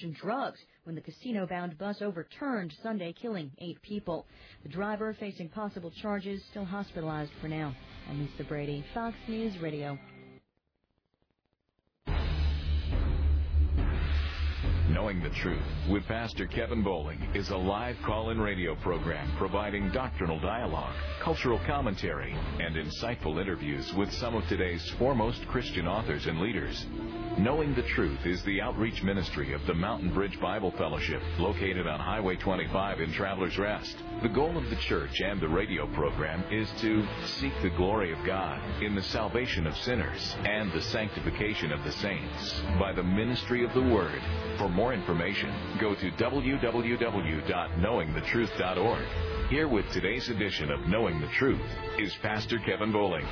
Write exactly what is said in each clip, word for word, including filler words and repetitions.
prescription drugs when the casino-bound bus overturned Sunday, killing eight people. The driver, facing possible charges, still hospitalized for now. I'm Lisa Brady, Fox News Radio. Knowing the Truth with Pastor Kevin Bowling is a live call-in radio program providing doctrinal dialogue, cultural commentary, and insightful interviews with some of today's foremost Christian authors and leaders. Knowing the Truth is the outreach ministry of the Mountain Bridge Bible Fellowship, located on Highway twenty-five in Travelers Rest. The goal of the church and the radio program is to seek the glory of God in the salvation of sinners and the sanctification of the saints by the ministry of the Word. For more information, go to w w w dot knowing the truth dot org. Here with today's edition of Knowing the Truth is Pastor Kevin Bowling.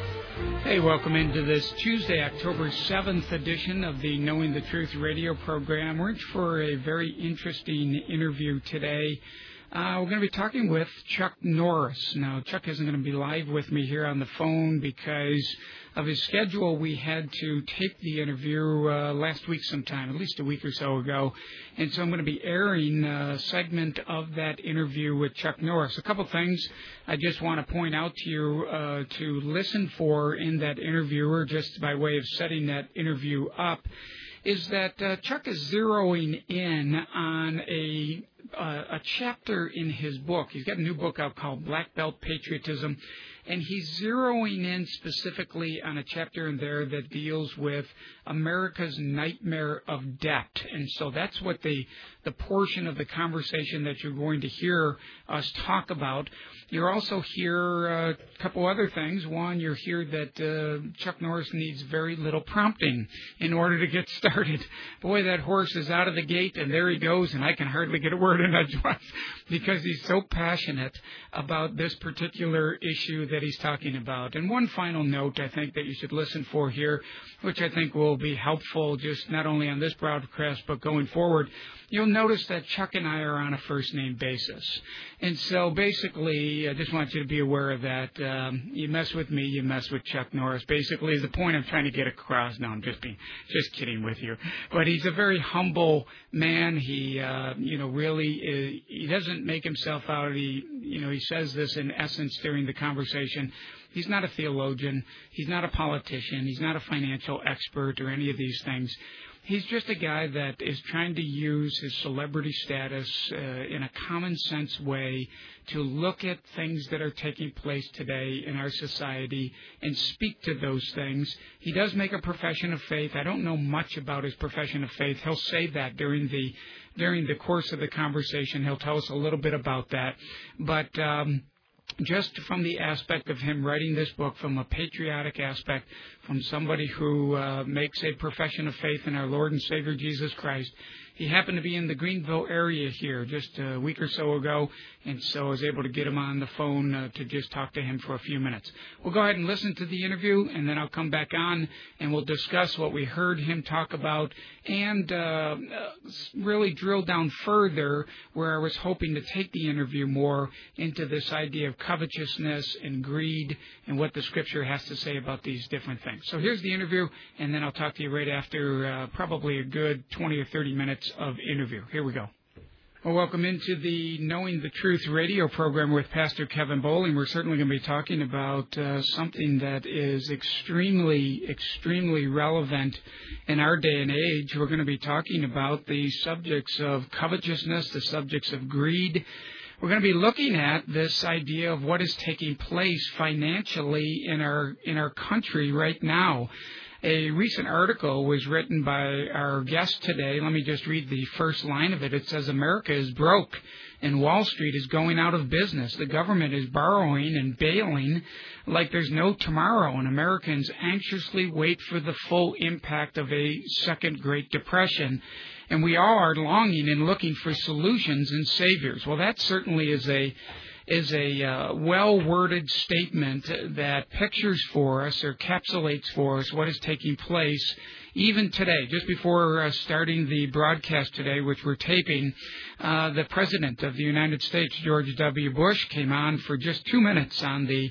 Hey, welcome into this Tuesday, October seventh edition of the Knowing the Truth radio program. We're in for a very interesting interview today. Uh, we're going to be talking with Chuck Norris. Now, Chuck isn't going to be live with me here on the phone because of his schedule. We had to tape the interview uh, last week sometime, at least a week or so ago. And so I'm going to be airing a segment of that interview with Chuck Norris. A couple things I just want to point out to you uh, to listen for in that interview, or just by way of setting that interview up, is that uh, Chuck is zeroing in on a uh, a chapter in his book. He's got a new book out called Black Belt Patriotism, and he's zeroing in specifically on a chapter in there that deals with America's nightmare of debt. And so that's what the the portion of the conversation that you're going to hear us talk about. You'll also hear a couple other things. One, you'll hear that uh, Chuck Norris needs very little prompting in order to get started. Boy, that horse is out of the gate, and there he goes, and I can hardly get a word in edgewise because he's so passionate about this particular issue that he's talking about. And one final note I think that you should listen for here, which I think will be helpful just not only on this broadcast but going forward. You'll notice that Chuck and I are on a first-name basis. And so basically, I just want you to be aware of that. Um, you mess with me, you mess with Chuck Norris. Basically, is the point I'm trying to get across. No, I'm just being, just kidding with you. But he's a very humble man. He, uh, you know, really, is, he doesn't make himself out. He, you know, he says this in essence during the conversation. He's not a theologian. He's not a politician. He's not a financial expert or any of these things. He's just a guy that is trying to use his celebrity status uh, in a common sense way to look at things that are taking place today in our society and speak to those things. He does make a profession of faith. I don't know much about his profession of faith. He'll say that during the during the course of the conversation. He'll tell us a little bit about that. But um just from the aspect of him writing this book, from a patriotic aspect, from somebody who uh, makes a profession of faith in our Lord and Savior Jesus Christ. He happened to be in the Greenville area here just a week or so ago, and so I was able to get him on the phone uh, to just talk to him for a few minutes. We'll go ahead and listen to the interview, and then I'll come back on, and we'll discuss what we heard him talk about and uh, really drill down further where I was hoping to take the interview more into this idea of covetousness and greed and what the Scripture has to say about these different things. So here's the interview, and then I'll talk to you right after uh, probably a good twenty or thirty minutes of interview. Here we go. Well, welcome into the Knowing the Truth radio program with Pastor Kevin Bowling. We're certainly going to be talking about uh, something that is extremely, extremely relevant in our day and age. We're going to be talking about the subjects of covetousness, the subjects of greed. We're going to be looking at this idea of what is taking place financially in our in our country right now. A recent article was written by our guest today. Let me just read the first line of it. It says, America is broke and Wall Street is going out of business. The government is borrowing and bailing like there's no tomorrow, and Americans anxiously wait for the full impact of a second Great Depression. And we all are longing and looking for solutions and saviors. Well, that certainly is a is a uh, well-worded statement that pictures for us or encapsulates for us what is taking place even today. Just before uh, starting the broadcast today, which we're taping, uh, the President of the United States, George W. Bush, came on for just two minutes on the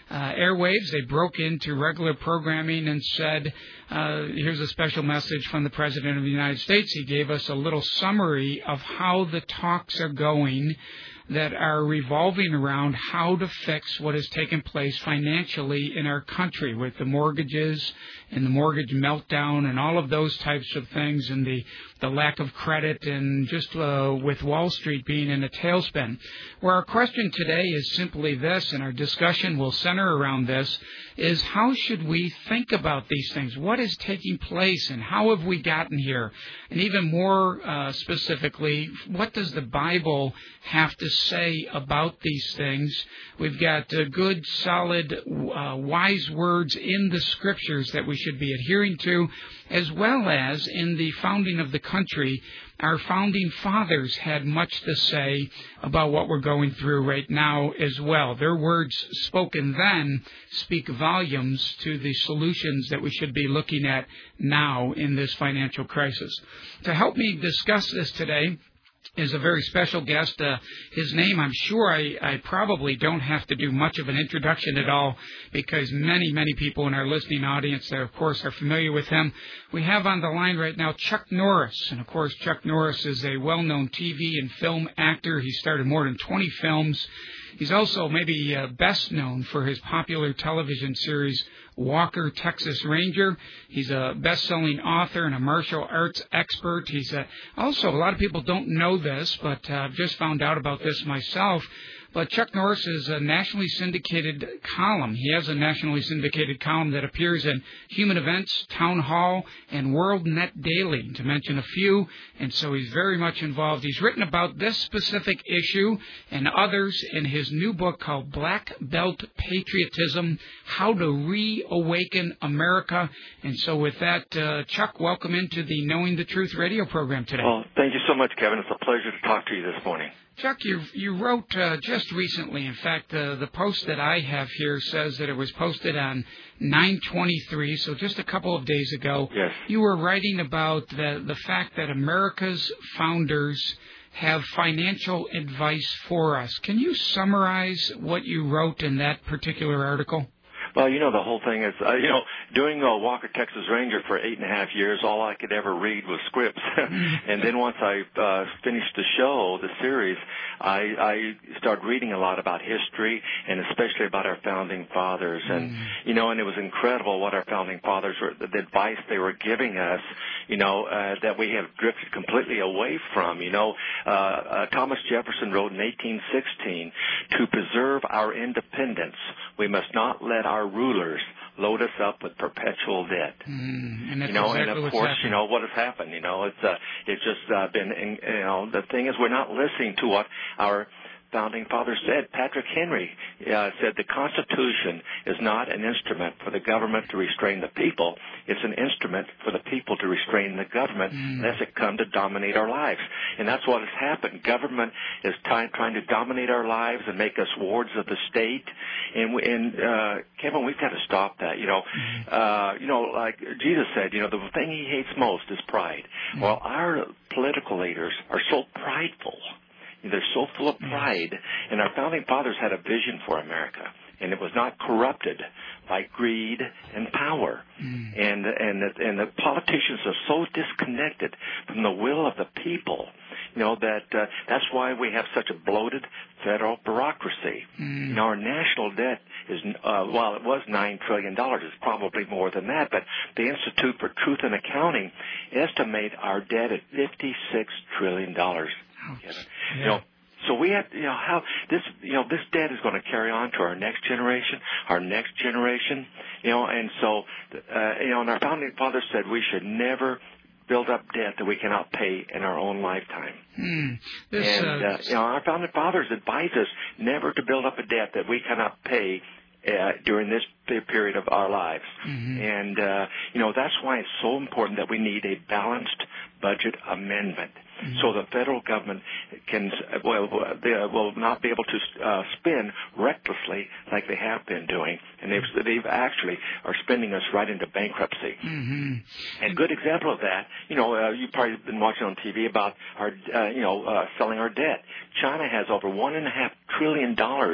uh, airwaves. They broke into regular programming and said, uh, here's a special message from the President of the United States. He gave us a little summary of how the talks are going that are revolving around how to fix what has taken place financially in our country with the mortgages and the mortgage meltdown and all of those types of things, and the, the lack of credit, and just uh, with Wall Street being in a tailspin. Where our question today is simply this, and our discussion will center around this, is how should we think about these things? What is taking place, and how have we gotten here? And even more uh, specifically, what does the Bible have to say about these things? We've got uh, good, solid, uh, wise words in the Scriptures that we should be adhering to, as well as in the founding of the country. Our founding fathers had much to say about what we're going through right now as well. Their words spoken then speak volumes to the solutions that we should be looking at now in this financial crisis. To help me discuss this today is a very special guest. Uh, his name, I'm sure I, I probably don't have to do much of an introduction at all, because many, many people in our listening audience, of course, are familiar with him. We have on the line right now Chuck Norris. And, of course, Chuck Norris is a well-known T V and film actor. He starred in more than twenty films. He's also maybe uh, best known for his popular television series, Walker, Texas Ranger. He's a best-selling author and a martial arts expert. He's a, also, a lot of people don't know this, but uh, I've just found out about this myself. But Chuck Norris is a nationally syndicated column. He has a nationally syndicated column that appears in Human Events, Town Hall, and World Net Daily, to mention a few. And so he's very much involved. He's written about this specific issue and others in his new book called Black Belt Patriotism, How to Reawaken America. And so with that, uh, Chuck, welcome into the Knowing the Truth radio program today. Well, thank you so much, Kevin. It's a pleasure to talk to you this morning. Chuck, you you wrote uh, just recently, in fact, uh, the post that I have here says that it was posted on nine twenty-three, so just a couple of days ago. Yes. You were writing about the, the fact that America's founders have financial advice for us. Can you summarize what you wrote in that particular article? Well, you know, the whole thing is, uh, you know, doing uh, Walker, Texas Ranger for eight and a half years, all I could ever read was scripts. And then once I uh, finished the show, the series, I, I started reading a lot about history and especially about our founding fathers. And, you know, and it was incredible what our founding fathers were, the advice they were giving us, you know, uh, that we have drifted completely away from. You know, uh, uh, Thomas Jefferson wrote in eighteen sixteen, to preserve our independence, we must not let our rulers load us up with perpetual debt. Mm, and that's you know, exactly and of what's course, happened. you know what has happened. You know, it's uh, it's just uh, been. You know, the thing is, we're not listening to what our founding fathers said. Patrick Henry uh, said the Constitution is not an instrument for the government to restrain the people. It's an instrument for the people to restrain the government, mm. lest it come to dominate our lives. And that's what has happened. Government is t- trying to dominate our lives and make us wards of the state. And, we, and uh, Kevin, we've got to stop that. You know, mm. uh, you know, like Jesus said, you know, the thing he hates most is pride. Mm. Well, our political leaders are so prideful. They're so full of pride, and our founding fathers had a vision for America, and it was not corrupted by greed and power. Mm. And and the, and the politicians are so disconnected from the will of the people, you know, that uh, that's why we have such a bloated federal bureaucracy. Mm. You know, our national debt is, uh, while it was nine trillion dollars, it's probably more than that, but the Institute for Truth in Accounting estimate our debt at fifty-six trillion dollars. Yeah. You know, so we have, you know, how this, you know, this debt is going to carry on to our next generation, our next generation, you know, and so, uh, you know, and our founding fathers said we should never build up debt that we cannot pay in our own lifetime. Hmm. This, and, uh, uh, you know, our founding fathers advise us never to build up a debt that we cannot pay Uh, during this period of our lives. Mm-hmm. And, uh, you know, that's why it's so important that we need a balanced budget amendment. Mm-hmm. So the federal government can, well, they will not be able to uh, spend recklessly like they have been doing. And they've, they've actually are spending us right into bankruptcy. Mm-hmm. And a good example of that, you know, uh, you've probably been watching on T V about our, uh, you know, uh, selling our debt. China has over one and a half trillion dollars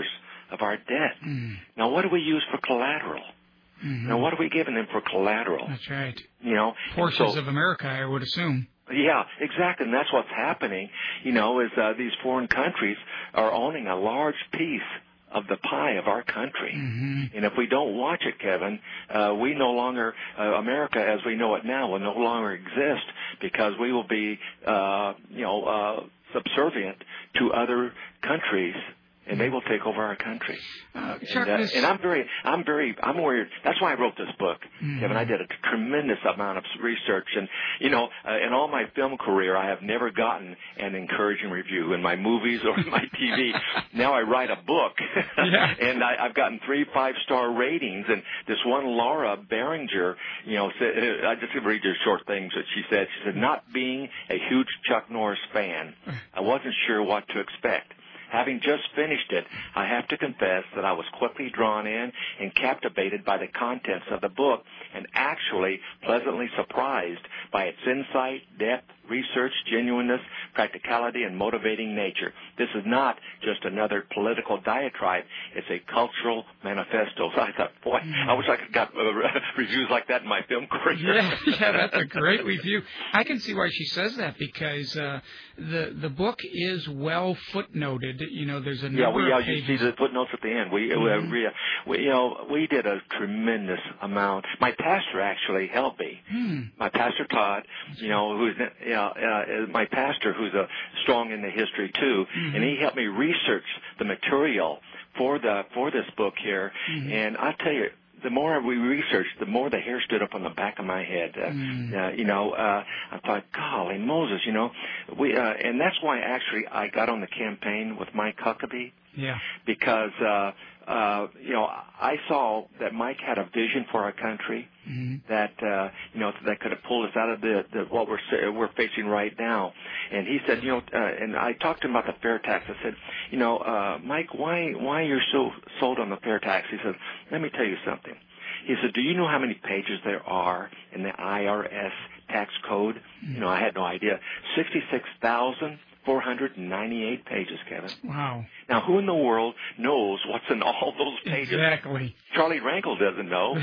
of our debt. Mm. Now, what do we use for collateral? Mm-hmm. Now, what are we giving them for collateral? That's right. You know, portions so, of America, I would assume. Yeah, exactly, and that's what's happening. You know, is uh, these foreign countries are owning a large piece of the pie of our country. Mm-hmm. And if we don't watch it, Kevin, uh, we no longer, uh, America as we know it now will no longer exist because we will be, uh, you know, uh, subservient to other countries, and they will take over our country. Uh, Chuck, and, uh, this... and I'm very, I'm very, I'm worried. That's why I wrote this book, mm-hmm. Kevin. I did a tremendous amount of research, and you know, uh, in all my film career, I have never gotten an encouraging review in my movies or in my T V. Now I write a book, yeah. and I, I've gotten three five-star ratings. And this one Laura Behringer, you know, said, I just read you short things that she said. She said, not being a huge Chuck Norris fan, I wasn't sure what to expect. Having just finished it, I have to confess that I was quickly drawn in and captivated by the contents of the book and actually pleasantly surprised by its insight, depth, research, genuineness, practicality, and motivating nature. This is not just another political diatribe. It's a cultural manifesto. So I thought, boy, I wish I could got uh, reviews like that in my film career. Yeah, yeah, that's a great review. I can see why she says that because uh, the the book is well footnoted. You know, there's a number yeah, we, yeah, of pages. you see the footnotes at the end. We, mm-hmm. we, we, you know, we did a tremendous amount. My pastor actually helped me. Hmm. My pastor Todd, you know, who's you know, uh, my pastor, who's a strong in the history too, mm-hmm. and he helped me research the material for the for this book here. Mm-hmm. And I tell you, the more we researched, the more the hair stood up on the back of my head. Uh, mm. uh, you know, uh, I thought, golly Moses, you know, we, uh, and that's why actually I got on the campaign with Mike Huckabee. Yeah. Because, uh, uh, you know, I saw that Mike had a vision for our country mm-hmm. that, uh, you know, that could have pulled us out of the, the what we're we're facing right now. And he said, you know, uh, and I talked to him about the fair tax. I said, you know, uh, Mike, why why you're so sold on the fair tax? He said, let me tell you something. He said, do you know how many pages there are in the I R S tax code? Mm-hmm. You know, I had no idea. sixty-six thousand four hundred ninety-eight pages, Kevin. Wow. Now, who in the world knows what's in all those pages? Exactly. Charlie Rankle doesn't know.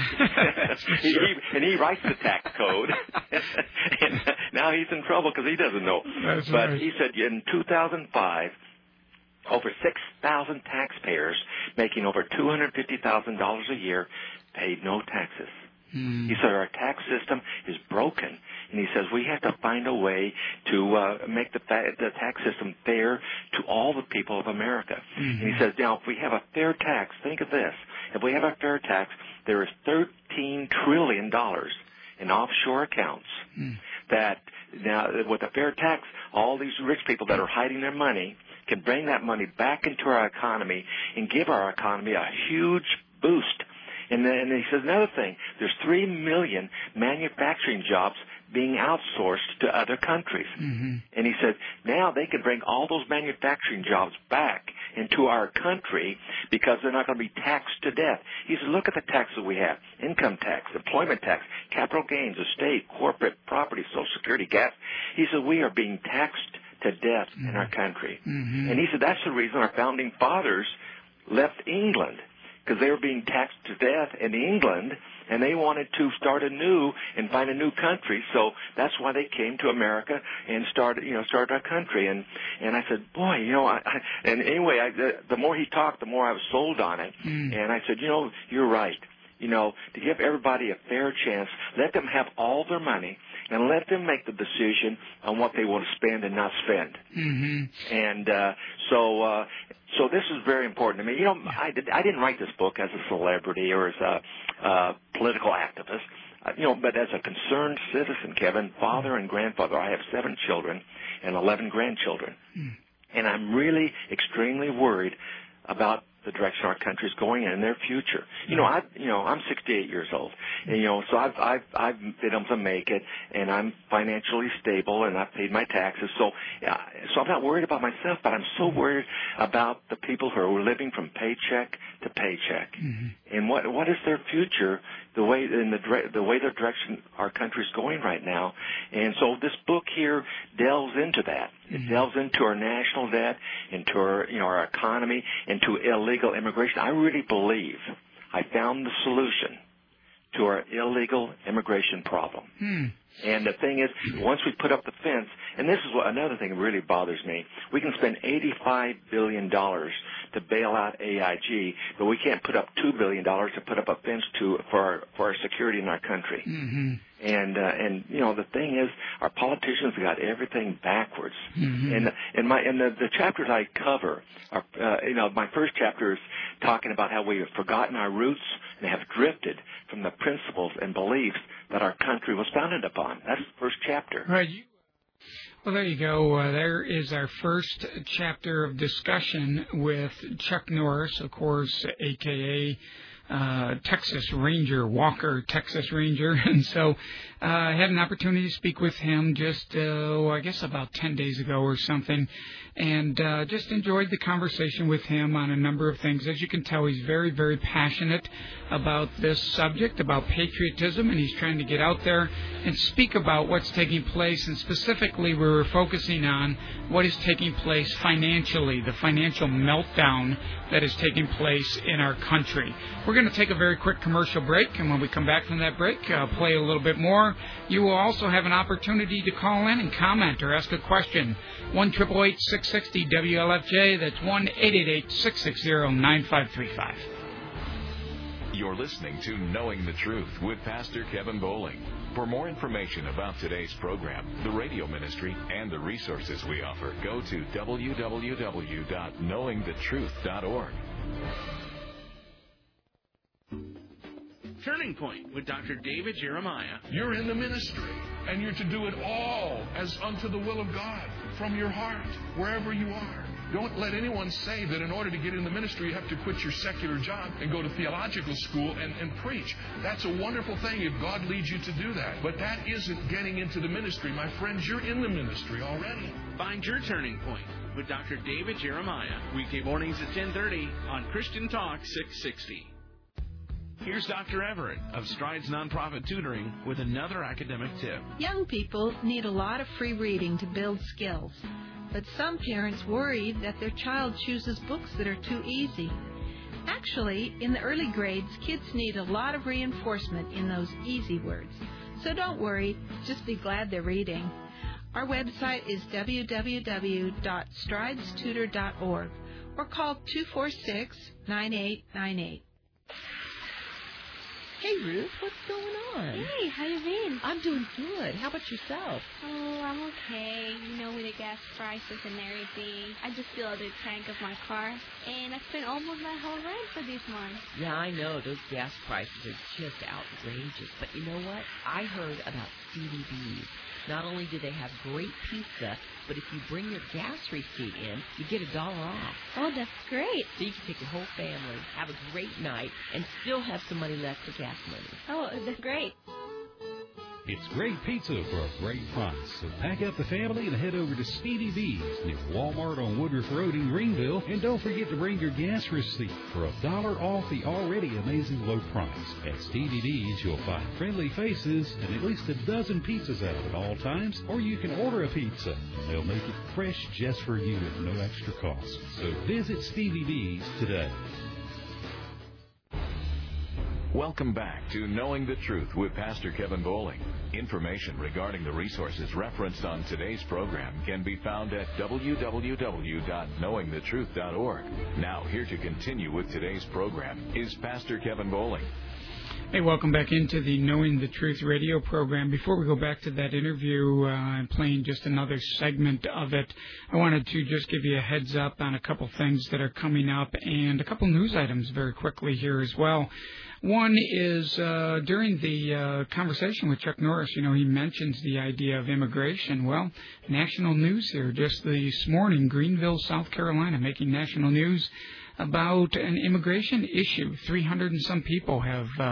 he, he, and he writes the tax code. And now he's in trouble because he doesn't know. That's but right. he said in two thousand five, over six thousand taxpayers making over two hundred fifty thousand dollars a year paid no taxes. Hmm. He said our tax system is broken, and he says we have to find a way to uh, make the, fa- the tax system fair to all the people of America. Mm-hmm. And he says, now, if we have a fair tax, think of this. If we have a fair tax, there is thirteen trillion dollars in offshore accounts mm. that now with a fair tax, all these rich people that are hiding their money can bring that money back into our economy and give our economy a huge boost. And then and he says another thing, there's three million manufacturing jobs being outsourced to other countries. Mm-hmm. And he said now they can bring all those manufacturing jobs back into our country because they're not going to be taxed to death. He said, look at the taxes we have, income tax, employment tax, capital gains, estate, corporate, property, Social Security, gas. He said, we are being taxed to death mm-hmm. in our country. Mm-hmm. And he said, that's the reason our founding fathers left England, because they were being taxed to death in England, and they wanted to start anew and find a new country. So that's why they came to America and started, you know, started our country. And and I said, boy, you know, I, I and anyway, I, the, the more he talked, the more I was sold on it. Mm. And I said, you know, you're right. You know, to give everybody a fair chance, let them have all their money, and let them make the decision on what they want to spend and not spend. Mm-hmm. And uh, so, uh, so this is very important to me. You know, I, did, I didn't write this book as a celebrity or as a uh, political activist. Uh, you know, but as a concerned citizen, Kevin, father and grandfather. I have seven children and eleven grandchildren, mm. and I'm really extremely worried about the direction our country is going in and their future. You know, I, you know, I'm sixty-eight years old, and you know, so I've, I've, I've been able to make it, and I'm financially stable, and I've paid my taxes. So, uh, so I'm not worried about myself, but I'm so worried about the people who are living from paycheck to paycheck, mm-hmm. and what, what is their future the way in the dire- the way the direction our country's going right now. And so this book here delves into that. It mm-hmm. delves into our national debt, into our you know our economy, into illegal immigration. I really believe I found the solution to our illegal immigration problem. Hmm. And the thing is, once we put up the fence, and this is what another thing that really bothers me, we can spend eighty-five billion dollars to bail out A I G, but we can't put up two billion dollars to put up a fence to for our, for our security in our country. Mm-hmm. And, uh, and you know, the thing is, our politicians got everything backwards. Mm-hmm. And, and, my, and the, the chapters I cover, are, uh, you know, my first chapter is talking about how we have forgotten our roots and have drifted from the principles and beliefs that our country was founded upon. That's the first chapter. Right. Well, there you go. Uh, there is our first chapter of discussion with Chuck Norris, of course, a k a. Uh, Texas Ranger, Walker, Texas Ranger. And so uh, I had an opportunity to speak with him just, uh, I guess, about ten days ago or something, and uh, just enjoyed the conversation with him on a number of things. As you can tell, he's very, very passionate about this subject, about patriotism, and he's trying to get out there and speak about what's taking place, and specifically we were focusing on what is taking place financially, the financial meltdown that is taking place in our country. We're going to take a very quick commercial break, and when we come back from that break, I'll play a little bit more. You will also have an opportunity to call in and comment or ask a question. one eight eight eight, six six zero, W L F J. That's one eight eight eight, six six zero, nine five three five. You're listening to Knowing the Truth with Pastor Kevin Bowling. For more information about today's program, the radio ministry, and the resources we offer, go to w w w dot knowing the truth dot org. Turning Point with Doctor David Jeremiah. You're in the ministry, and you're to do it all as unto the will of God, from your heart, wherever you are. Don't let anyone say that in order to get in the ministry, you have to quit your secular job and go to theological school and, and preach. That's a wonderful thing if God leads you to do that. But that isn't getting into the ministry. My friends, you're in the ministry already. Find your Turning Point with Doctor David Jeremiah. Weekday mornings at ten thirty on Christian Talk six sixty. Here's Doctor Everett of Strides Nonprofit Tutoring with another academic tip. Young people need a lot of free reading to build skills, but some parents worry that their child chooses books that are too easy. Actually, in the early grades, kids need a lot of reinforcement in those easy words. So don't worry, just be glad they're reading. Our website is w w w dot strides tutor dot org or call two four six, nine eight nine eight. Hey, Ruth, what's going on? Hey, how you been? I'm doing good. How about yourself? Oh, I'm okay. You know, with the gas prices and everything. I just filled the tank of my car, and I spent almost my whole rent for this month. Yeah, I know. Those gas prices are just outrageous. But you know what? I heard about C D Bs. Not only do they have great pizza, but if you bring your gas receipt in, you get a dollar off. Oh, that's great. So you can take your whole family, have a great night, and still have some money left for gas money. Oh, that's great. It's great pizza for a great price. So pack up the family and head over to Speedy B's near Walmart on Woodruff Road in Greenville. And don't forget to bring your gas receipt for a dollar off the already amazing low price. At Speedy B's, you'll find friendly faces and at least a dozen pizzas out at all times. Or you can order a pizza. They'll make it fresh just for you at no extra cost. So visit Speedy B's today. Welcome back to Knowing the Truth with Pastor Kevin Bowling. Information regarding the resources referenced on today's program can be found at w w w dot knowing the truth dot org. Now, here to continue with today's program is Pastor Kevin Bowling. Hey, welcome back into the Knowing the Truth radio program. Before we go back to that interview uh, and playing just another segment of it, I wanted to just give you a heads up on a couple things that are coming up and a couple news items very quickly here as well. One is uh, during the uh, conversation with Chuck Norris, you know, he mentions the idea of immigration. Well, national news here just this morning, Greenville, South Carolina, making national news about an immigration issue. three hundred and some people have uh,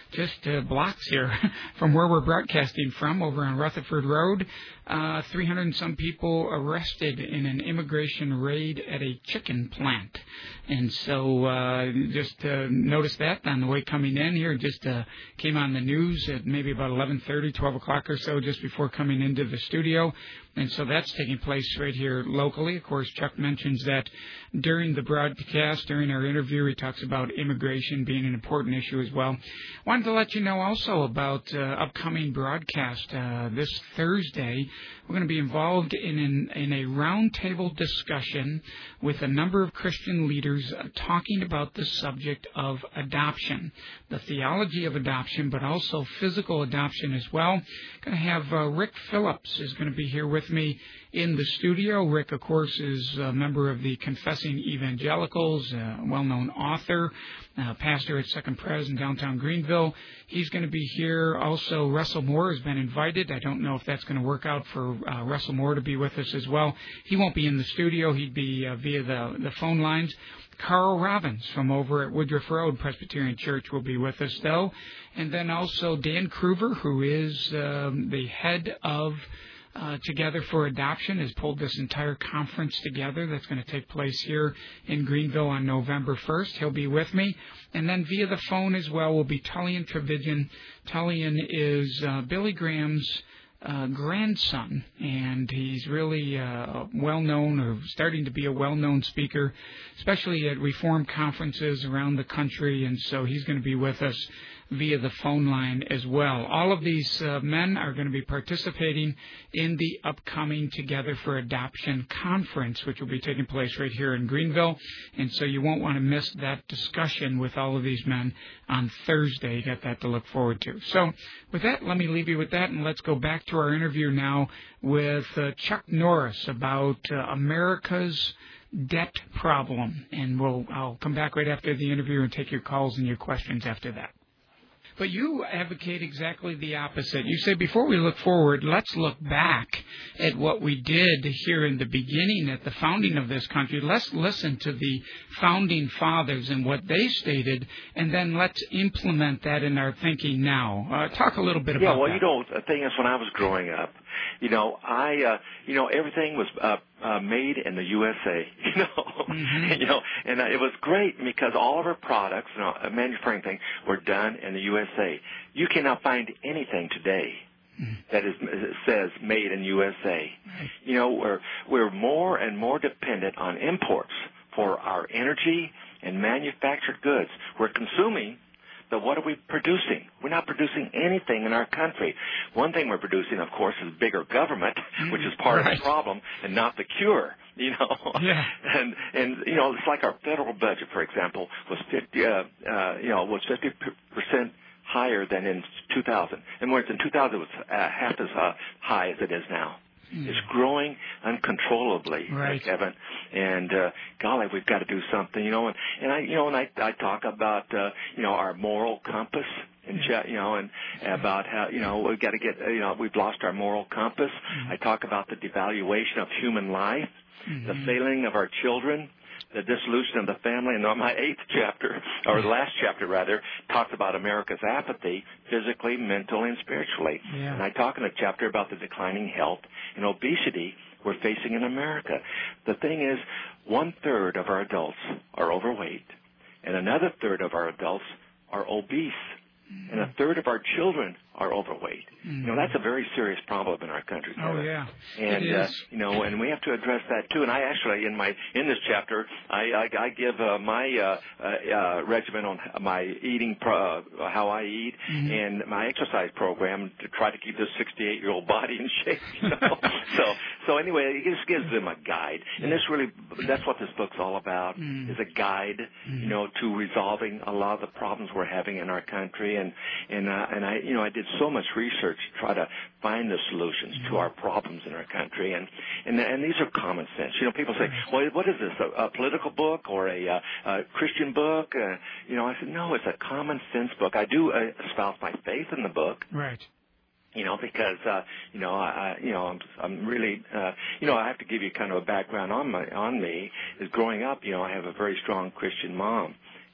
just uh, blocks here from where we're broadcasting from, over on Rutherford Road. Uh, three hundred and some people arrested in an immigration raid at a chicken plant. And so uh, just uh, noticed that on the way coming in here. Just uh, came on the news at maybe about eleven thirty, twelve o'clock or so, just before coming into the studio. And so that's taking place right here locally. Of course, Chuck mentions that during the broadcast, during our interview, he talks about immigration being an important issue as well. Wanted to let you know also about uh, upcoming broadcast uh, this Thursday. We're going to be involved in, an, in a roundtable discussion with a number of Christian leaders uh, talking about the subject of adoption, the theology of adoption, but also physical adoption as well. Going to have uh, Rick Phillips is going to be here with me in the studio. Rick, of course, is a member of the Confessing Evangelicals, a well-known author, uh, pastor at Second Pres in downtown Greenville. He's going to be here. Also, Russell Moore has been invited. I don't know if that's going to work out for uh, Russell Moore to be with us as well. He won't be in the studio. He'd be uh, via the, the phone lines. Carl Robbins from over at Woodruff Road Presbyterian Church will be with us, though. And then also Dan Kruver, who is um, the head of Uh, Together for Adoption, has pulled this entire conference together that's going to take place here in Greenville on November first. He'll be with me. And then via the phone as well will be Tullian Trevigen. Tullian is uh, Billy Graham's uh, grandson, and he's really uh, well-known, or starting to be a well-known speaker, especially at Reform conferences around the country, and so he's going to be with us via the phone line as well. All of these uh, men are going to be participating in the upcoming Together for Adoption conference, which will be taking place right here in Greenville. And so you won't want to miss that discussion with all of these men on Thursday. You got that to look forward to. So with that, let me leave you with that, and let's go back to our interview now with uh, Chuck Norris about uh, America's debt problem. And we'll I'll come back right after the interview and take your calls and your questions after that. But you advocate exactly the opposite. You say, before we look forward, let's look back at what we did here in the beginning, at the founding of this country. Let's listen to the founding fathers and what they stated, and then let's implement that in our thinking now. Uh, talk a little bit about that. Yeah, well, that. you know, the thing is, when I was growing up, you know, I, uh, you know, everything was uh, uh, made in the U S A, you know, mm-hmm. and, you know, and uh, it was great because all of our products, you know, manufacturing things were done in the U S A. You cannot find anything today mm-hmm. that is says made in U S A. Right. You know, we're we're more and more dependent on imports for our energy and manufactured goods. We're consuming. But what are we producing? We're not producing anything in our country. One thing we're producing, of course, is bigger government, which is part right. of the problem and not the cure. You know, yeah. and and you know, it's like our federal budget, for example, was fifty, uh, uh, you know, was fifty percent higher than in two thousand, and whereas in two thousand it was uh, half as uh, high as it is now. It's growing uncontrollably, right. Kevin. And uh, golly, we've got to do something, you know. And, and I, you know, and I, I talk about, uh, you know, our moral compass, and you know, and about how, you know, we've got to get, you know, we've lost our moral compass. Mm-hmm. I talk about the devaluation of human life, mm-hmm. the failing of our children, the dissolution of the family. And my eighth chapter, or the last chapter rather, talks about America's apathy, physically, mentally, and spiritually. Yeah. And I talk in a chapter about the declining health and obesity we're facing in America. The thing is, one-third of our adults are overweight, and another third of our adults are obese, mm-hmm. and a third of our children are overweight. Mm-hmm. You know, that's a very serious problem in our country. Oh, yeah. And, it uh, is. you know, and we have to address that, too. And I actually, in my in this chapter, I, I, I give uh, my uh, uh, regimen on my eating, pro, uh, how I eat, mm-hmm. and my exercise program to try to keep this sixty-eight-year-old body in shape. You know? so, so anyway, it just gives them a guide. And this really, that's what this book's all about, mm-hmm. is a guide, mm-hmm. you know, to resolving a lot of the problems we're having in our country. And, and, uh, and I, you know, I did so much research to try to find the solutions mm-hmm. to our problems in our country, and, and and these are common sense. You know, people say, "Well, what is this? A, a political book or a, uh, a Christian book?" Uh, you know, I said, "No, it's a common sense book." I do uh, espouse my faith in the book, right? You know, because uh, you know, I, you know, I'm, I'm really, uh, you know, I have to give you kind of a background on my on me. Is growing up, you know, I have a very strong Christian mom.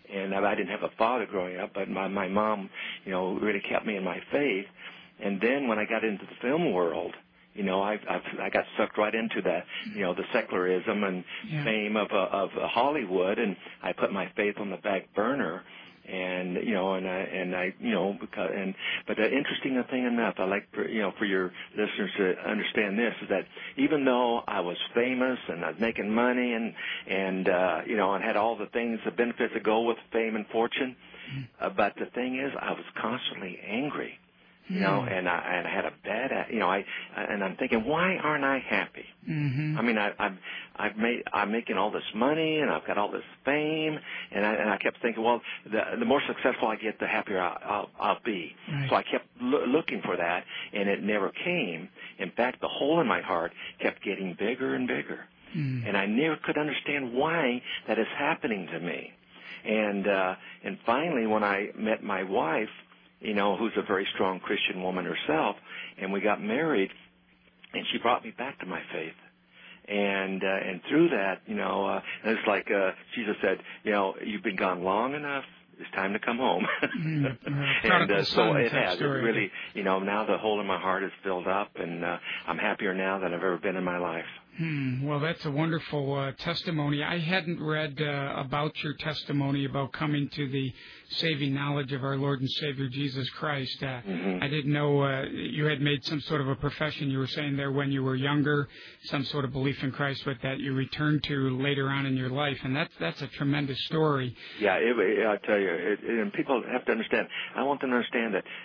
And I didn't have a father growing up, but my, my mom, you know, really kept me in my faith. And then when I got into the film world, you know, I I, I got sucked right into that, you know, the secularism and yeah. fame of uh, of Hollywood, and I put my faith on the back burner. And you know, and I and I, you know, because and but the interesting thing enough, I like for, you know for your listeners to understand this is that even though I was famous and I was making money and and uh, you know and had all the things, the benefits that go with fame and fortune, mm-hmm. uh, but the thing is, I was constantly angry. You know, mm-hmm. and I and I had a bad, you know, I and I'm thinking, why aren't I happy? Mm-hmm. I mean, I, I've I've made I'm making all this money and I've got all this fame, and I and I kept thinking, well, the the more successful I get, the happier I'll I'll, I'll be. Right. So I kept lo- looking for that, and it never came. In fact, the hole in my heart kept getting bigger and bigger, mm-hmm. and I never could understand why that is happening to me. And uh, and finally, when I met my wife, you know, who's a very strong Christian woman herself, and we got married, and she brought me back to my faith. And uh, and through that, you know, uh, it's like uh, Jesus said, you know, you've been gone long enough. It's time to come home. mm-hmm. And uh, so it has. It story. really, you know, now the hole in my heart is filled up, and uh, I'm happier now than I've ever been in my life. Hmm. Well, that's a wonderful uh, testimony. I hadn't read uh, about your testimony about coming to the saving knowledge of our Lord and Savior Jesus Christ. Uh, mm-hmm. I didn't know uh, you had made some sort of a profession. You were saying there when you were younger, some sort of belief in Christ, but that you returned to later on in your life, and that's that's a tremendous story. Yeah, it, it, I tell you, it, it, and people have to understand. I want them to understand that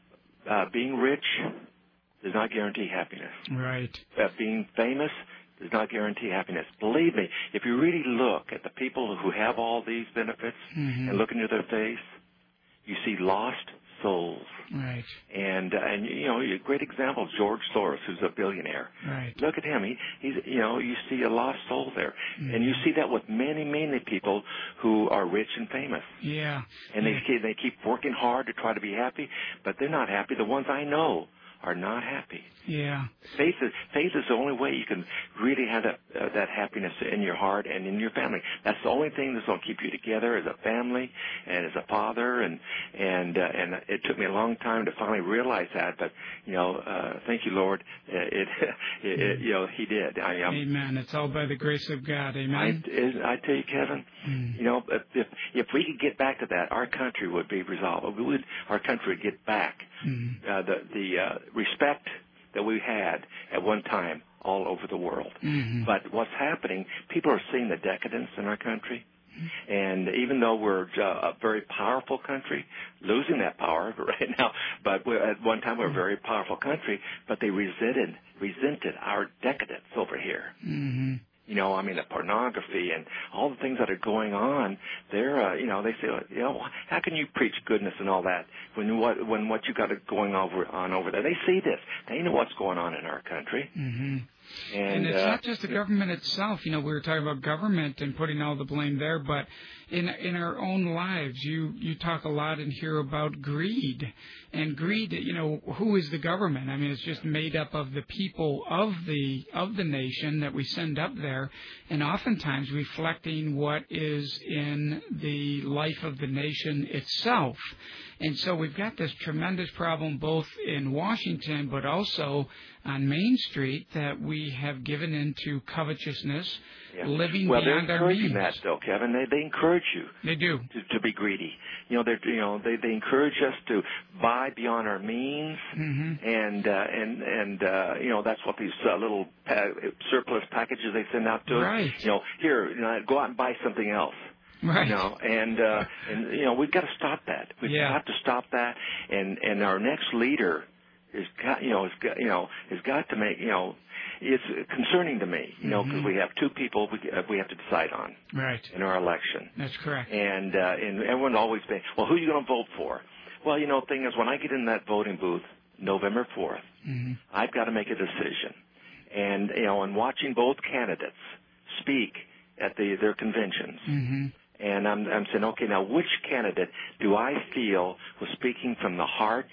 uh, being rich does not guarantee happiness. Right. Uh, being famous does not guarantee happiness. Believe me, if you really look at the people who have all these benefits mm-hmm. and look into their face, you see lost souls. Right. And uh, and you know, a great example, George Soros, who's a billionaire. Right. Look at him. He he's you know, you see a lost soul there, mm-hmm. and you see that with many many people who are rich and famous. Yeah. And yeah. they they keep working hard to try to be happy, but they're not happy. The ones I know are not happy. Yeah. Faith is, faith is the only way you can really have that, uh, that happiness in your heart and in your family. That's the only thing that's going to keep you together as a family and as a father. And and uh, and it took me a long time to finally realize that. But you know, uh, thank you, Lord. It, it, it you know, He did. I, um, Amen. It's all by the grace of God. Amen. I, I tell you, Kevin. Mm. You know, if if we could get back to that, our country would be resolved. We would. Our country would get back mm. uh, the the uh, respect that we had at one time all over the world. Mm-hmm. But what's happening, people are seeing the decadence in our country. Mm-hmm. And even though we're uh, a very powerful country, losing that power right now, but we're, at one time we're a very powerful country, but they resented, resented our decadence over here. Mm-hmm. You know, I mean, the pornography and all the things that are going on, they're, uh, you know, they say, you know, how can you preach goodness and all that when what when what you got going over on over there? They see this. They know what's going on in our country. Mm-hmm. And, and it's uh, not just the government itself. You know, we were talking about government and putting all the blame there, but in in our own lives, you, you talk a lot in here about greed. And greed, you know, who is the government? I mean, it's just made up of the people of the of the nation that we send up there, and oftentimes reflecting what is in the life of the nation itself. And so we've got this tremendous problem both in Washington but also on Main Street that we have given into covetousness, yeah. living well, beyond they're our means. encouraging that, though, Kevin. They they encourage you. They do to, to be greedy. You know, they you know they they encourage us to buy beyond our means, mm-hmm. and uh, and and uh, you know that's what these uh, little pa- surplus packages they send out to us. Right. You know, here, you know, go out and buy something else. Right. You know, and uh, and you know we've got to stop that. We've yeah. got to stop that, and and our next leader is got you know is got you know has got to make you know it's concerning to me you know because mm-hmm. we have two people we uh, we have to decide on right in our election. That's correct. And uh, and everyone always thinks, well, who are you going to vote for? Well, you know, the thing is, when I get in that voting booth November fourth, mm-hmm. I've got to make a decision, and you know, and watching both candidates speak at the their conventions. Mm-hmm. And I'm, I'm saying, okay, now which candidate do I feel was speaking from the heart,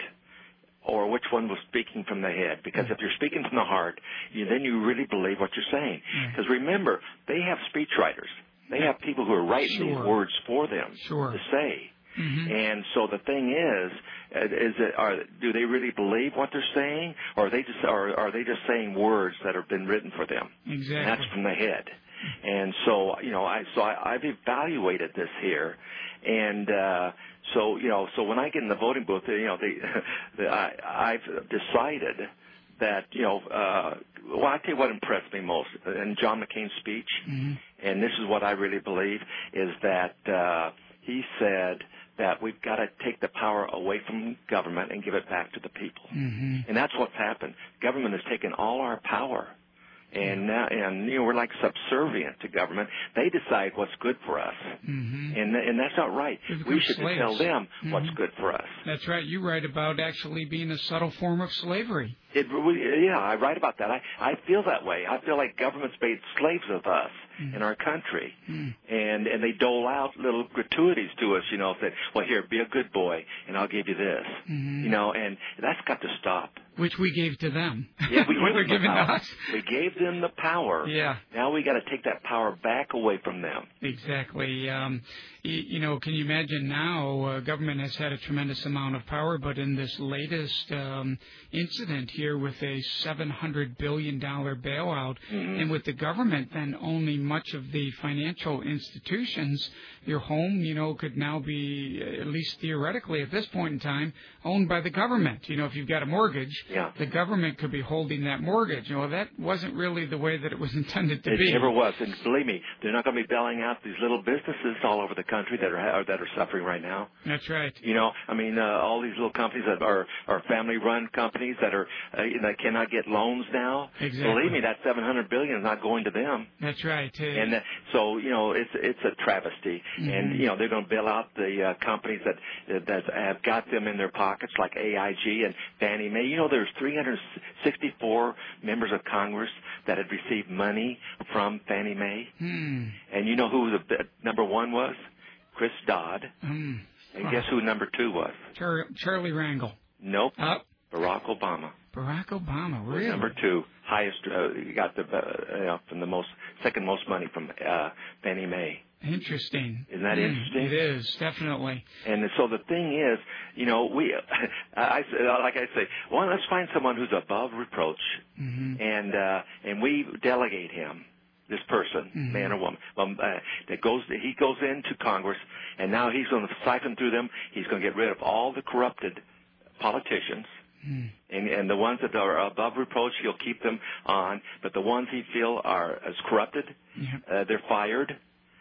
or which one was speaking from the head? Because if you're speaking from the heart, you, then you really believe what you're saying. Because remember, they have speechwriters. They have people who are writing sure. these words for them sure. to say. Mm-hmm. And so the thing is, is that are do they really believe what they're saying, or are they just are are they just saying words that have been written for them? Exactly. And that's from the head. And so you know, I so I, I've evaluated this here, and uh, so you know, so when I get in the voting booth, you know, they, the, I, I've decided that you know, uh, well, I tell you what impressed me most in John McCain's speech, mm-hmm. and this is what I really believe is that uh, he said that we've got to take the power away from government and give it back to the people. Mm-hmm. And that's what's happened. Government has taken all our power. And now, and you know, we're like subservient to government. They decide what's good for us, mm-hmm. and and that's not right. We should slaves. tell them mm-hmm. what's good for us. That's right. You write about actually being a subtle form of slavery. It, yeah, I write about that. I I feel that way. I feel like government's made slaves of us mm-hmm. in our country, mm-hmm. and and they dole out little gratuities to us. You know, that well, here, be a good boy, and I'll give you this. Mm-hmm. You know, and that's got to stop. Which we gave to them. Yeah, we what gave they're them giving the to power. us. We gave them the power. Yeah. Now we got to take that power back away from them. Exactly. Um, you, you know, can you imagine now? Uh, government has had a tremendous amount of power, but in this latest um, incident here with a seven hundred billion dollars bailout, mm-hmm. and with the government then owning much of the financial institutions, your home, you know, could now be, at least theoretically at this point in time, owned by the government. You know, if you've got a mortgage, yeah. the government could be holding that mortgage. You know, that wasn't really the way that it was intended to it be. It never was. And believe me, they're not going to be bailing out these little businesses all over the country that are that are suffering right now. That's right. You know, I mean, uh, all these little companies that are, are family-run companies that are uh, that cannot get loans now. Exactly. Believe me, that seven hundred billion dollars is not going to them. That's right. Uh, and uh, so, you know, it's it's a travesty. Mm-hmm. And, you know, they're going to bail out the uh, companies that that have got them in their pockets, like A I G and Fannie Mae. You know, there's three hundred sixty-four members of Congress that had received money from Fannie Mae. Hmm. And you know who the number one was? Chris Dodd. Hmm. And guess who number two was? Char- Charlie Rangel. Nope. Uh, Barack Obama. Barack Obama, really? Number two, highest. Uh, you got the uh, you know, from the most second most money from uh, Fannie Mae. Interesting. Isn't that mm, interesting? It is, definitely. And so the thing is, you know, we, I, like I say, well, let's find someone who's above reproach, mm-hmm. and uh, and we delegate him, this person, mm-hmm. man or woman, um, uh, that goes, he goes into Congress, and now he's going to siphon through them. He's going to get rid of all the corrupted politicians. Mm. And, and the ones that are above reproach, he'll keep them on. But the ones he feel are as corrupted, yeah. uh, they're fired.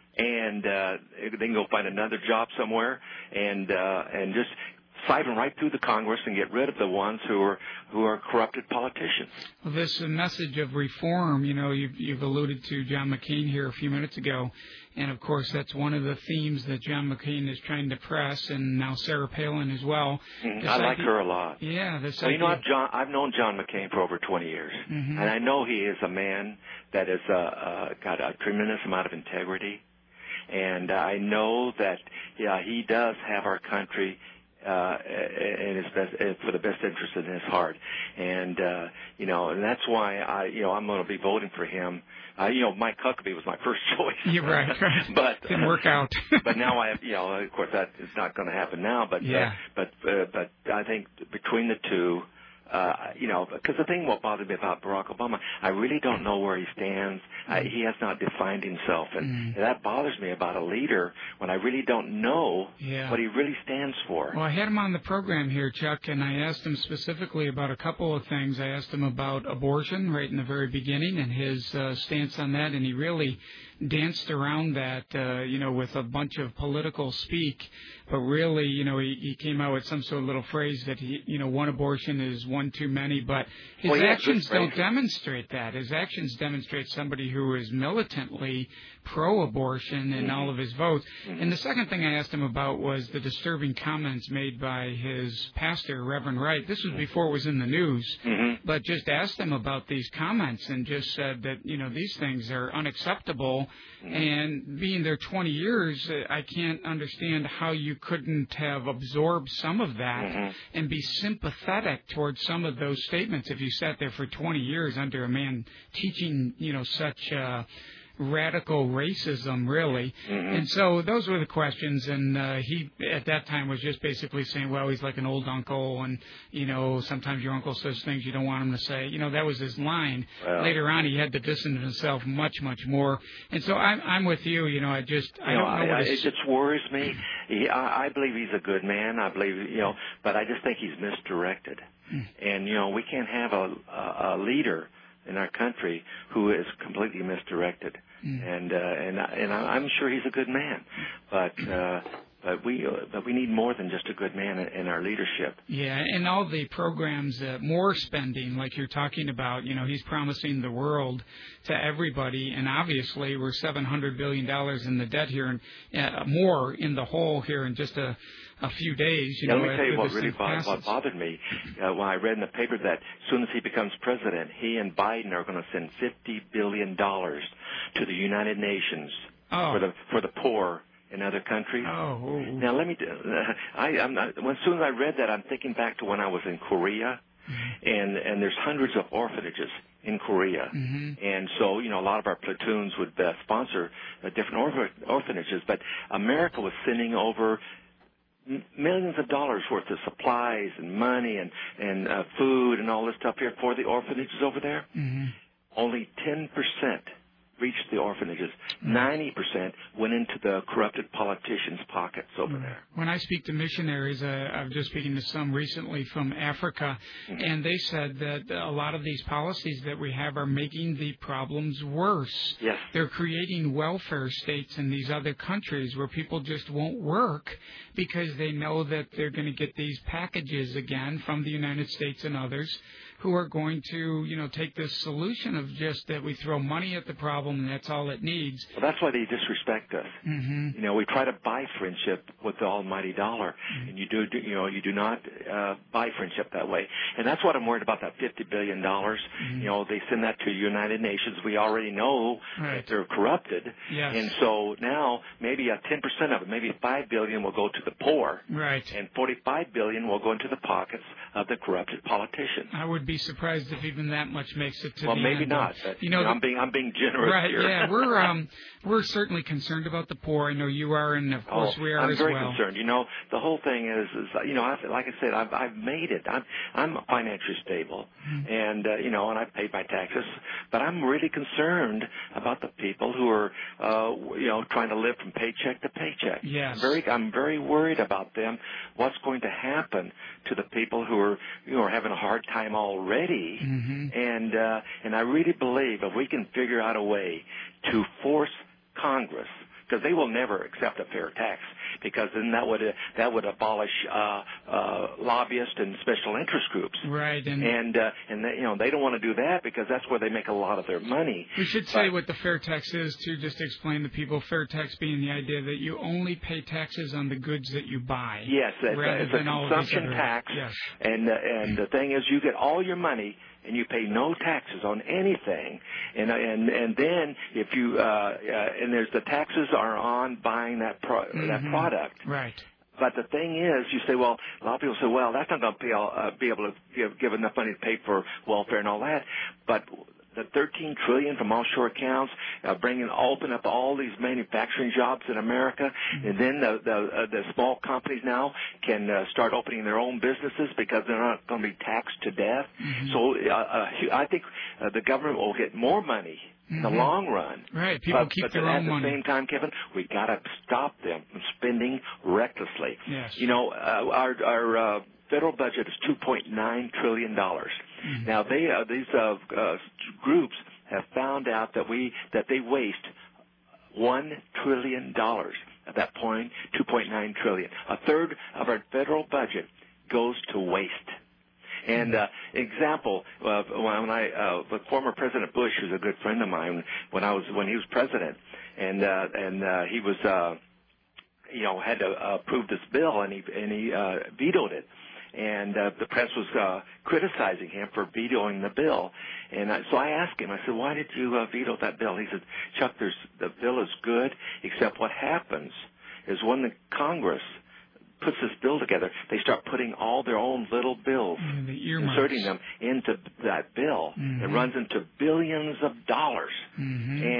And uh, they can go find another job somewhere, and uh, and just siphon right through the Congress and get rid of the ones who are who are corrupted politicians. Well, this uh, message of reform, you know, you've, you've alluded to John McCain here a few minutes ago, and of course that's one of the themes that John McCain is trying to press, and now Sarah Palin as well. Mm, I like idea, her a lot. Yeah, this well, idea. You know, I've, John, I've known John McCain for over twenty years, mm-hmm. and I know he is a man that has uh, uh, got a tremendous amount of integrity. And uh, I know that yeah, he does have our country uh, in his best, for the best interest in his heart, and uh, you know, and that's why I, you know, I'm going to be voting for him. Uh, you know, Mike Huckabee was my first choice. You're right, right. but didn't work out. But now I have, you know, of course that is not going to happen now. But yeah. uh, but uh, but I think between the two. Uh, you know, because the thing what bothered me about Barack Obama, I really don't know where he stands. Uh, he has not defined himself, and, mm. and that bothers me about a leader when I really don't know yeah. what he really stands for. Well, I had him on the program here, Chuck, and I asked him specifically about a couple of things. I asked him about abortion right in the very beginning and his uh, stance on that, and he really danced around that, uh, you know, with a bunch of political speak. But really, you know, he, he came out with some sort of little phrase that, he, you know, one abortion is one too many. But his well, yeah, actions don't demonstrate that. His actions demonstrate somebody who is militantly pro-abortion in mm-hmm. all of his votes. Mm-hmm. And the second thing I asked him about was the disturbing comments made by his pastor, Reverend Wright. This was before it was in the news. Mm-hmm. But just asked him about these comments and just said that, you know, these things are unacceptable. Mm-hmm. And being there twenty years, I can't understand how you couldn't have absorbed some of that mm-hmm. and be sympathetic towards some of those statements if you sat there for twenty years under a man teaching, you know, such uh, radical racism, really. Mm-hmm. And so those were the questions. And uh, he, at that time, was just basically saying, well, he's like an old uncle, and, you know, sometimes your uncle says things you don't want him to say. You know, that was his line. Well, Later on, he had to distance himself much, much more. And so I'm, I'm with you. You know, I just, I you know, don't know I, what I, his... it just worries me. He, I, I believe he's a good man. I believe, you know, but I just think he's misdirected. Mm. And, you know, we can't have a, a, a leader in our country who is completely misdirected. Mm. And uh, and and I'm sure he's a good man, but uh, but we uh, but we need more than just a good man in, in our leadership. Yeah, and all the programs, uh, more spending, like you're talking about. You know, he's promising the world to everybody, and obviously we're seven hundred billion dollars in the debt here, and uh, more in the hole here in just a. a few days. You yeah, know, let me tell you what really bo- what bothered me uh, when I read in the paper that as soon as he becomes president, he and Biden are going to send fifty billion dollars to the United Nations oh. for the for the poor in other countries. Oh. Now let me. Uh, I, I'm not, when, as soon as I read that, I'm thinking back to when I was in Korea, mm-hmm. and and there's hundreds of orphanages in Korea, mm-hmm. and so you know a lot of our platoons would uh, sponsor uh, different orph- orphanages, but America was sending over millions of dollars worth of supplies and money and and uh, food and all this stuff here for the orphanages over there. Mm-hmm. Only ten percent reached the orphanages. ninety percent went into the corrupted politicians' pockets over there. When I speak to missionaries, uh, I was just speaking to some recently from Africa, mm-hmm. and they said that a lot of these policies that we have are making the problems worse. Yes. They're creating welfare states in these other countries where people just won't work because they know that they're going to get these packages again from the United States and others who are going to, you know, take this solution of just that we throw money at the problem and that's all it needs. Well, that's why they disrespect us. Mm-hmm. You know, we try to buy friendship with the almighty dollar, mm-hmm. and you do, you know, you do not uh, buy friendship that way. And that's what I'm worried about, that fifty billion dollars. Mm-hmm. You know, they send that to United Nations. We already know right. that they're corrupted. Yes. And so now maybe a ten percent of it, maybe five billion dollars will go to the poor. Right. And forty-five billion dollars will go into the pockets of the corrupted politicians. I would be surprised if even that much makes it to well, the maybe end. not. But, you know, you know I'm being I'm being generous right, here. yeah, we're um we're certainly concerned about the poor. I know you are, and of course oh, we are I'm as very well. concerned. You know, the whole thing is, is you know, I, like I said, I've I've made it. I'm I'm financially stable, mm-hmm. and uh, you know, and I paid my taxes. But I'm really concerned about the people who are, uh, you know, trying to live from paycheck to paycheck. Yes. I'm very I'm very worried about them. What's going to happen to the people who are you know are having a hard time already? Mm-hmm. And uh, and I really believe if we can figure out a way to force Congress, because they will never accept a fair tax, because then that would uh, that would abolish uh, uh, lobbyists and special interest groups. Right, and and uh, and they, you know they don't want to do that because that's where they make a lot of their money. We should say but, what the fair tax is too, just to explain to people. Fair tax being the idea that you only pay taxes on the goods that you buy. Yes, it's, rather it's than a all consumption of these other, tax. Yes. And uh, and the thing is, you get all your money. And you pay no taxes on anything, and and and then if you uh, uh, and there's the taxes are on buying that pro- mm-hmm. that product. Right. But the thing is, you say, well, a lot of people say, well, that's not going to be, uh, be able to give, give enough money to pay for welfare and all that. But the thirteen trillion dollars from offshore accounts, uh, bringing, open up all these manufacturing jobs in America, mm-hmm. and then the the, uh, the small companies now can uh, start opening their own businesses because they're not going to be taxed to death. Mm-hmm. So uh, uh, I think uh, the government will get more money in the mm-hmm. long run. Right, people but, keep but their own money. But at the same time, Kevin, we got to stop them from spending recklessly. Yes. You know, uh, our our uh, federal budget is two point nine trillion dollars. Mm-hmm. Now, they uh, these uh, uh, groups have found out that we that they waste one trillion dollars at that point, two point nine trillion dollars. A third of our federal budget goes to waste. And uh, example, uh, when I, uh, the former President Bush, who's a good friend of mine, when I was when he was president, and uh, and uh, he was, uh, you know, had to uh, approve this bill, and he and he uh, vetoed it, and uh, the press was uh, criticizing him for vetoing the bill, and I, so I asked him, I said, why did you uh, veto that bill? He said, Chuck, there's, the bill is good, except what happens is when the Congress puts this bill together, they start putting all their own little bills, mm, the inserting them into that bill. Mm-hmm. It runs into billions of dollars. Mm-hmm.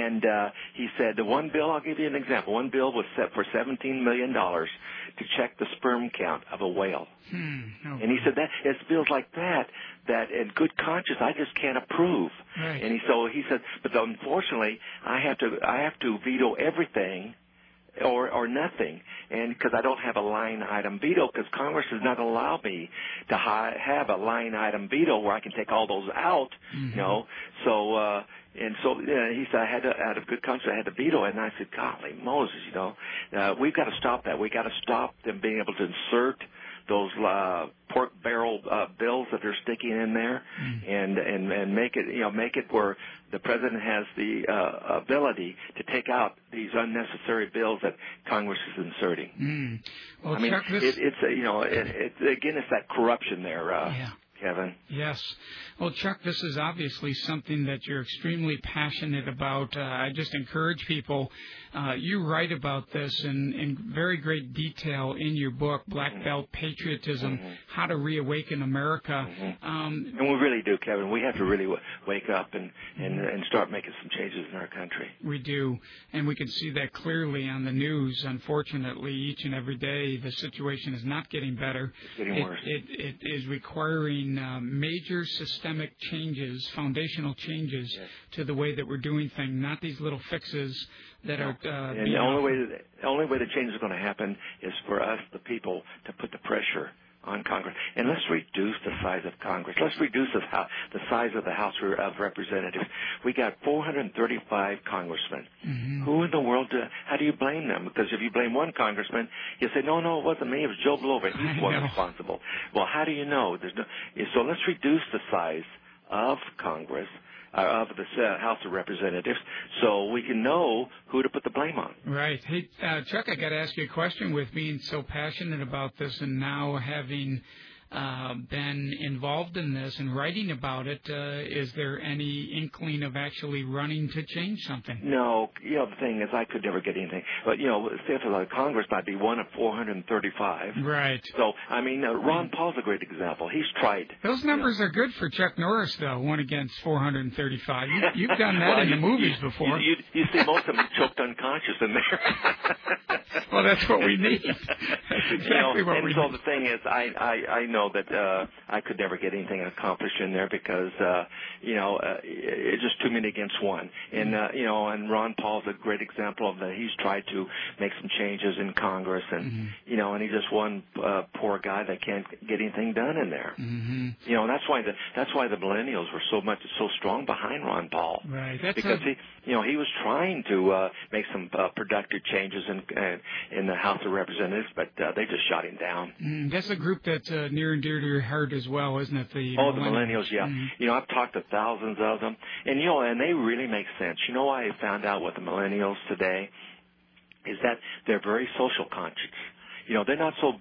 And uh, he said the one bill, I'll give you an example. One bill was set for seventeen million dollars to check the sperm count of a whale. Hmm. Oh. And he said that it's bills like that that in good conscience I just can't approve. Right. And he so he said, but unfortunately I have to I have to veto everything or or nothing, and because I don't have a line item veto, because Congress does not allow me to hi- have a line item veto where I can take all those out, mm-hmm. you know. So uh, and so uh, he said I had to, out of good conscience, I had to veto it, and I said, golly Moses, you know, uh, we've got to stop that. We've got to stop them being able to insert those uh, pork barrel uh, bills that they're sticking in there, mm. and, and and make it you know make it where the president has the uh, ability to take out these unnecessary bills that Congress is inserting. Mm. Well, I mean, Chuck, this... it, it's uh, you know it, it, again it's that corruption there. Uh, yeah. Kevin. Yes. Well, Chuck, this is obviously something that you're extremely passionate about. Uh, I just encourage people. Uh, you write about this in, in very great detail in your book, Black Belt Patriotism, mm-hmm. How to Reawaken America. Mm-hmm. Um, and we really do, Kevin. We have to really w- wake up and, and, and start making some changes in our country. We do. And we can see that clearly on the news. Unfortunately, each and every day, the situation is not getting better. It's getting it, worse. It, it is requiring uh, major systemic changes, foundational changes yes. to the way that we're doing things, not these little fixes that no. are... Uh, and the only, way that, the only way the change is going to happen is for us, the people, to put the pressure on Congress. And let's reduce the size of Congress. Let's reduce the, the size of the House of Representatives. We got four hundred thirty-five congressmen. Mm-hmm. Who in the world, do, how do you blame them? Because if you blame one congressman, you say, no, no, it wasn't me. It was Joe Blover. He's one responsible. Well, how do you know? There's no, so let's reduce the size of Congress, uh, of the uh, House of Representatives, so we can know who to put the blame on. Right. Hey, uh, Chuck, I got to ask you a question. With being so passionate about this and now having uh, been involved in this and writing about it, uh, is there any inkling of actually running to change something? No. You know, the thing is, I could never get anything. But, you know, say for like Congress might be one of four hundred thirty-five. Right. So, I mean, uh, Ron Paul's a great example. He's tried. Those numbers you know. are good for Chuck Norris, though, one against four hundred thirty-five. You, you've done that well, in you, the movies you, before. You, you, you see most of them choked unconscious in there. Well, that's what we need. That's exactly you know, what and we so need. the thing is, I, I, I know that uh, I could never get anything accomplished in there because, uh, you know, uh, it's just too many against one. And, uh, you know, and Ron Paul's a great example of that. He's tried to make some changes in Congress, and, mm-hmm. you know, and he's just one uh, poor guy that can't get anything done in there. Mm-hmm. You know, and that's why the that's why the millennials were so much so strong behind Ron Paul. Right. That's because a... he, you know, he was trying to uh, make some uh, productive changes in uh, in the House of Representatives, but uh, they just shot him down. Mm, that's a group that's uh, near and dear to your heart as well, isn't it? The oh, millennials. the millennials, yeah. Mm-hmm. You know, I've talked to thousands of them, and you know, and they really make sense. You know, why I found out with the millennials today is that they're very social conscious. You know, they're not so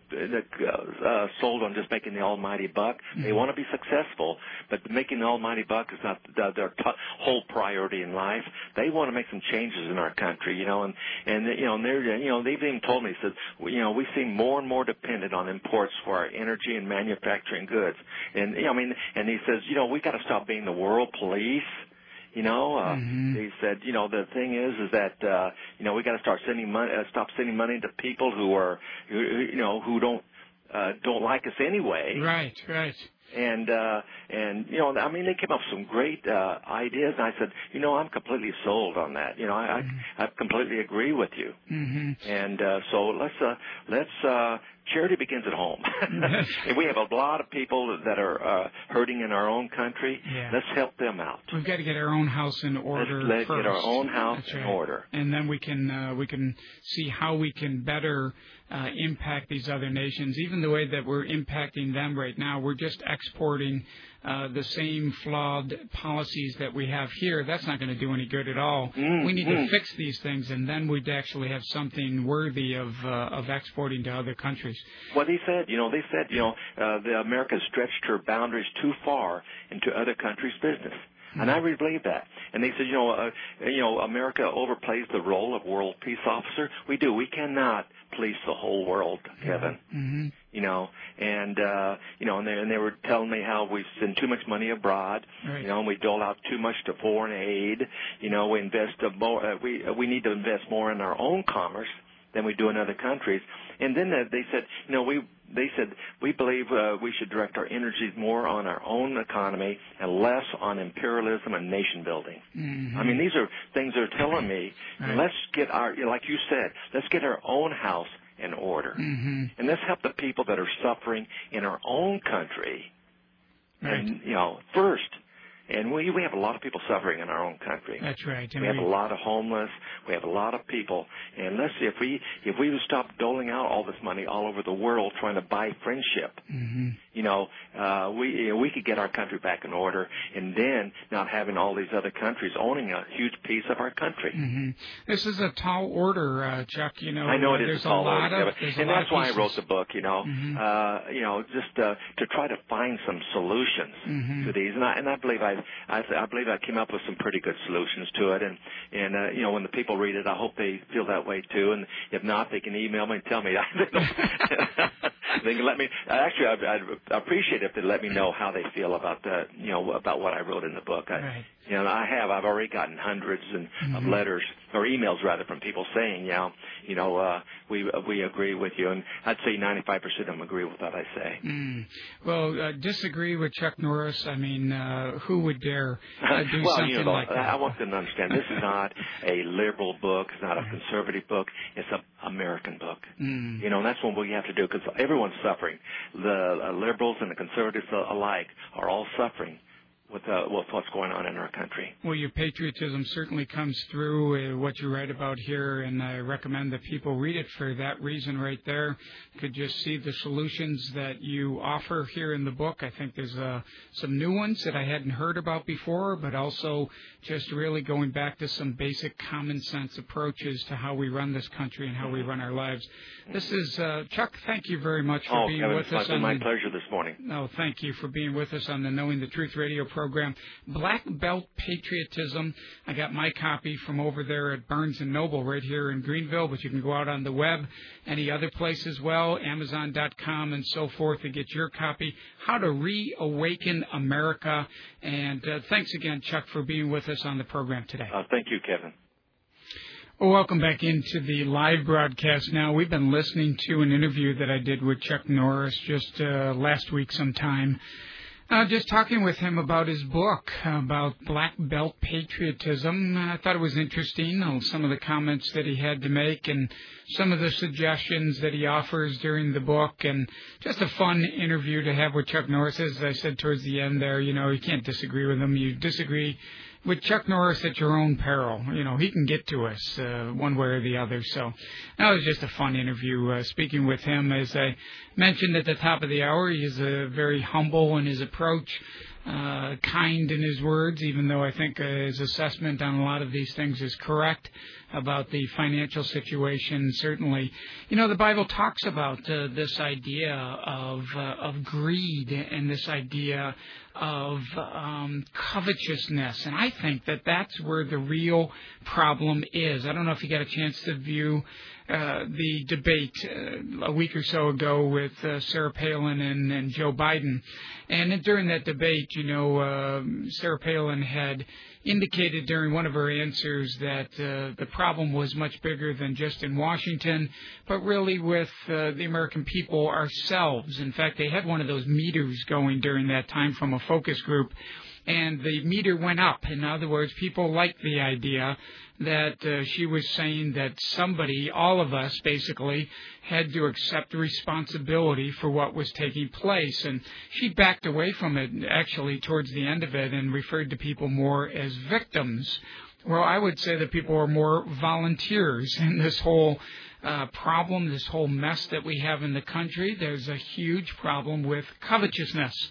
uh, uh, sold on just making the almighty buck. Mm-hmm. They want to be successful, but making the almighty buck is not the, their t- whole priority in life. They want to make some changes in our country, you know, and, and you know, and they're, you know, they've even told me, said, you know, we seem more and more dependent on imports for our energy and manufacturing goods. And, you know, I mean, and he says, you know, we got to stop being the world police. You know, uh, mm-hmm. he said, you know, the thing is, is that, uh, you know, we got to start sending money, uh, stop sending money to people who are, who, you know, who don't, uh, don't like us anyway. Right, right. And, uh, and, you know, I mean, they came up with some great, uh, ideas, and I said, you know, I'm completely sold on that. You know, I, mm-hmm. I, I completely agree with you. Mm-hmm. And, uh, so let's, uh, let's, uh, charity begins at home. And we have a lot of people that are uh, hurting in our own country. Yeah. Let's help them out. We've got to get our own house in order Let's, let's first. get our own house That's in right. order. And then we can uh, we can see how we can better uh, impact these other nations. Even the way that we're impacting them right now, we're just exporting uh, the same flawed policies that we have here. That's not going to do any good at all. Mm, we need mm. to fix these things, and then we'd actually have something worthy of uh, of exporting to other countries. Well, they said, you know, they said, you know, uh, the America stretched her boundaries too far into other countries' business. Mm-hmm. And I really believe that. And they said, you know, uh, you know, America overplays the role of world peace officer. We do. We cannot police the whole world, Kevin. Mm-hmm. You know, and uh, you know, and they, and they were telling me how we send too much money abroad. Right. You know, and we dole out too much to foreign aid. You know, we invest a more. Uh, we uh, we need to invest more in our own commerce than we do in other countries. And then they said, you know, we they said we believe uh, we should direct our energies more on our own economy and less on imperialism and nation building. Mm-hmm. I mean, these are things they're telling me. Right. Let's get our, like you said, let's get our own house in order. Mm-hmm. And let's help the people that are suffering in our own country. Right. And, you know, first. And we we have a lot of people suffering in our own country. That's right. And we have we... a lot of homeless. We have a lot of people. And let's see, if we if we would stop doling out all this money all over the world trying to buy friendship, mm-hmm. you know, uh, we you know, we could get our country back in order, and then not having all these other countries owning a huge piece of our country. Mm-hmm. This is a tall order, uh, Chuck. You know, I know it uh, is a tall order, of, and that's why I wrote the book. You know, mm-hmm. uh, you know, just uh, to try to find some solutions mm-hmm. to these, and I and I believe I I, I believe I came up with some pretty good solutions to it, and and uh, you know, when the people read it, I hope they feel that way too, and if not, they can email me and tell me. They can let me. Actually, I'd, I'd appreciate if they let me know how they feel about the, you know, about what I wrote in the book. I, right. You know, I have. I've already gotten hundreds and, mm-hmm. of letters or emails rather from people saying, you know, you know, uh, we we agree with you, and I'd say ninety-five percent of them agree with what I say. Mm. Well, uh, disagree with Chuck Norris. I mean, uh, who would dare uh, do well, something you know, like that? I want them to understand this is not a liberal book. It's not a conservative book. It's an American book. Mm. You know, and that's what we have to do because everyone's suffering. The uh, liberals and the conservatives alike are all suffering with, uh, with what's going on in our country. Well, your patriotism certainly comes through uh, what you write about here, and I recommend that people read it for that reason right there. You could just see the solutions that you offer here in the book. I think there's uh, some new ones that I hadn't heard about before, but also just really going back to some basic common sense approaches to how we run this country and how we run our lives. This is, uh, Chuck, thank you very much for oh, being Kevin, with us. It's been my pleasure this morning. No, thank you for being with us on the Knowing the Truth radio program. Black Belt Patriotism. I got my copy from over there at Barnes and Noble right here in Greenville, but you can go out on the web, any other place as well, Amazon dot com and so forth, to get your copy, How to Reawaken America. And uh, thanks again, Chuck, for being with us on the program today. Uh, thank you, Kevin. Well, welcome back into the live broadcast now. We've been listening to an interview that I did with Chuck Norris just uh, last week sometime. Uh, just talking with him about his book, about Black Belt Patriotism. I thought it was interesting, uh, some of the comments that he had to make and some of the suggestions that he offers during the book, and just a fun interview to have with Chuck Norris. As I said towards the end there, you know, you can't disagree with him. You disagree with Chuck Norris at your own peril. You know, he can get to us uh, one way or the other. So that was just a fun interview, uh, speaking with him. As I mentioned at the top of the hour, he's uh, very humble in his approach, uh, kind in his words, even though I think uh, his assessment on a lot of these things is correct about the financial situation. Certainly, you know, the Bible talks about uh, this idea of uh, of greed and this idea of um, covetousness, and I think that that's where the real problem is. I don't know if you got a chance to view uh, the debate uh, a week or so ago with uh, Sarah Palin and, and Joe Biden, and during that debate, you know, uh, Sarah Palin had indicated during one of her answers that uh, the problem was much bigger than just in Washington, but really with uh, the American people ourselves. In fact, they had one of those meters going during that time from a focus group, and the meter went up. In other words, people liked the idea that uh, she was saying that somebody, all of us basically, had to accept responsibility for what was taking place. And she backed away from it, actually, towards the end of it, and referred to people more as victims. Well, I would say that people are more volunteers in this whole uh, problem, this whole mess that we have in the country. There's a huge problem with covetousness.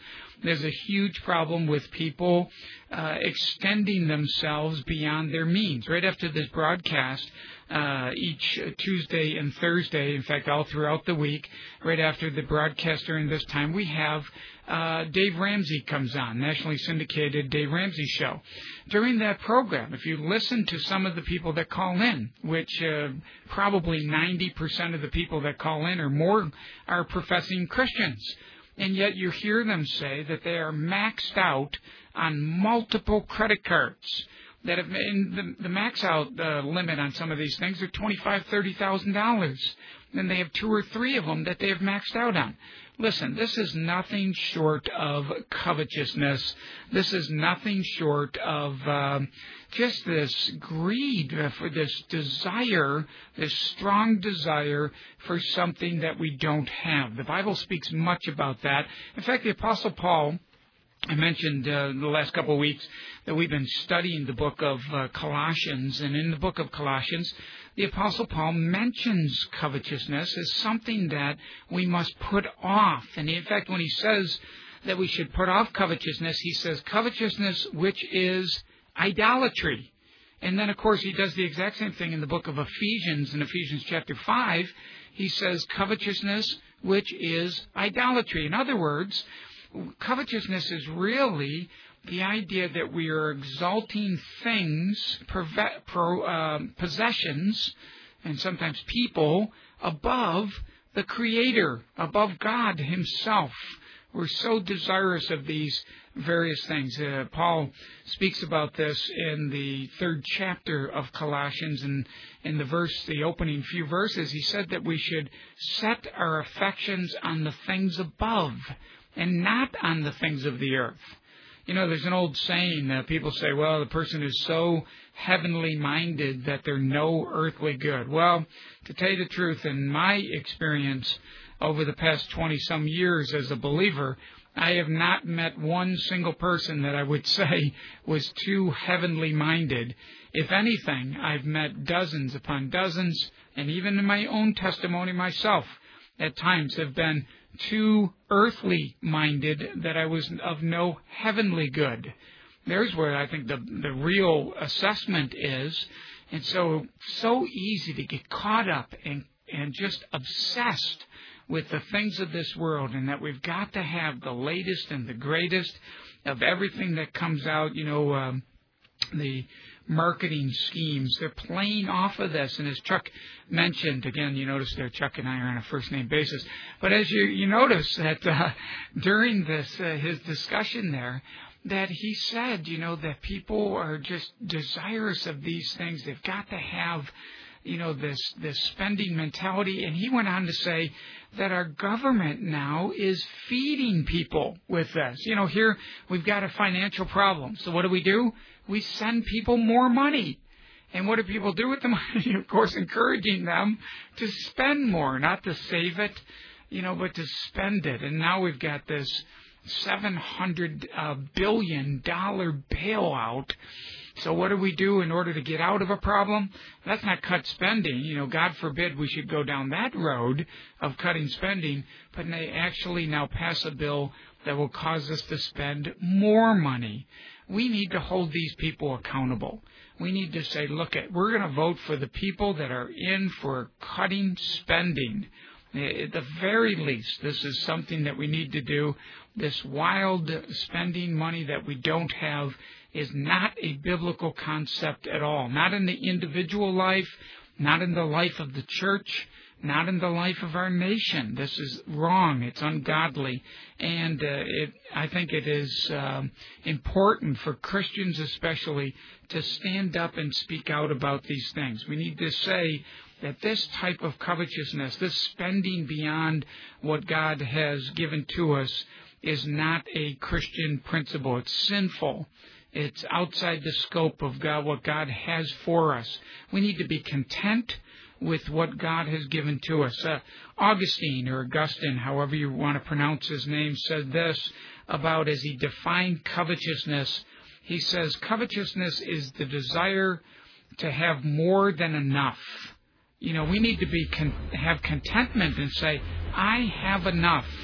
There's a huge problem with people uh, extending themselves beyond their means. Right after this broadcast, uh, each Tuesday and Thursday, in fact, all throughout the week, right after the broadcast during this time, we have uh, Dave Ramsey comes on, nationally syndicated Dave Ramsey show. During that program, if you listen to some of the people that call in, which uh, probably ninety percent of the people that call in or more are professing Christians, and yet you hear them say that they are maxed out on multiple credit cards. That have, and the, the max out uh, limit on some of these things are twenty-five thousand dollars, thirty thousand dollars. And they have two or three of them that they have maxed out on. Listen, this is nothing short of covetousness. This is nothing short of uh, just this greed, uh, for this desire, this strong desire for something that we don't have. The Bible speaks much about that. In fact, the Apostle Paul, I mentioned uh, the last couple of weeks that we've been studying the book of uh, Colossians, and in the book of Colossians, the Apostle Paul mentions covetousness as something that we must put off. And in fact, when he says that we should put off covetousness, he says covetousness, which is idolatry. And then, of course, he does the exact same thing in the book of Ephesians. In Ephesians chapter five, he says covetousness, which is idolatry. In other words, covetousness is really the idea that we are exalting things, pro, uh, possessions, and sometimes people above the Creator, above God Himself. We're so desirous of these various things. Uh, Paul speaks about this in the third chapter of Colossians, and in the verse, the opening few verses, he said that we should set our affections on the things above and not on the things of the earth. You know, there's an old saying that people say, well, the person is so heavenly minded that they're no earthly good. Well, to tell you the truth, in my experience over the past twenty-some years as a believer, I have not met one single person that I would say was too heavenly minded. If anything, I've met dozens upon dozens, and even in my own testimony myself, at times have been too earthly minded that I was of no heavenly good. There's where I think the the real assessment is. And so, so easy to get caught up and, and just obsessed with the things of this world, and that we've got to have the latest and the greatest of everything that comes out. You know, um, the marketing schemes, they're playing off of this. And as Chuck mentioned, again, you notice there Chuck and I are on a first-name basis. But as you, you notice that uh, during this, uh, his discussion there, that he said, you know, that people are just desirous of these things. They've got to have, you know, this, this spending mentality. And he went on to say that our government now is feeding people with this. You know, here we've got a financial problem. So what do we do? We send people more money. And what do people do with the money? Of course, encouraging them to spend more, not to save it, you know, but to spend it. And now we've got this seven hundred billion dollars bailout. So what do we do in order to get out of a problem? That's not cut spending. You know, God forbid we should go down that road of cutting spending, but they actually now pass a bill that will cause us to spend more money. We need to hold these people accountable. We need to say, look, at we're going to vote for the people that are in for cutting spending. At the very least, this is something that we need to do. This wild spending money that we don't have is not a biblical concept at all. Not in the individual life, not in the life of the church, not in the life of our nation. This is wrong. It's ungodly. And uh, it, I think it is um, important for Christians especially to stand up and speak out about these things. We need to say that this type of covetousness, this spending beyond what God has given to us, is not a Christian principle. It's sinful. It's outside the scope of God, what God has for us. We need to be content with what God has given to us. Uh, Augustine, or Augustine, however you want to pronounce his name, said this about, as he defined covetousness, he says, covetousness is the desire to have more than enough. You know, we need to be con- have contentment and say, I have enough.